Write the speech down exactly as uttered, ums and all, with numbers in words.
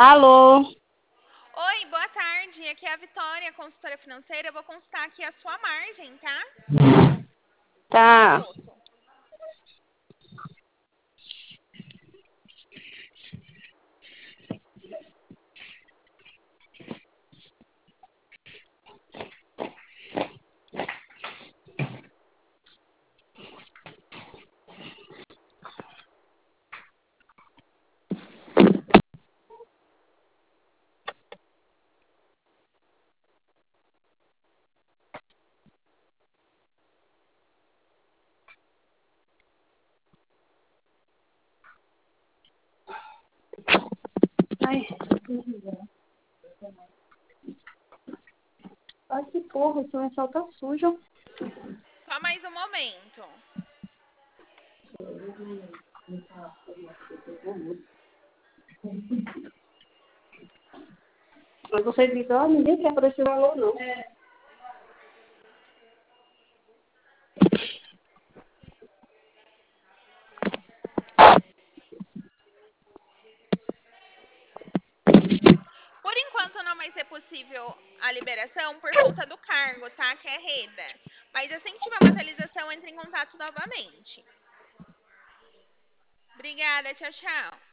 Alô? Oi, boa tarde. Aqui é a Vitória, consultora financeira. Eu vou consultar aqui a sua margem, tá? Só um Tá. minuto. Ai, ai que porra, esse lençol tá sujo. Só mais um momento. Mas você diz, ó, ninguém quer por esse valor, não. Por enquanto não vai ser possível a liberação por conta do cargo, tá? Que é reda. Mas assim que tiver uma atualização, entre em contato novamente. Obrigada, tchau, tchau.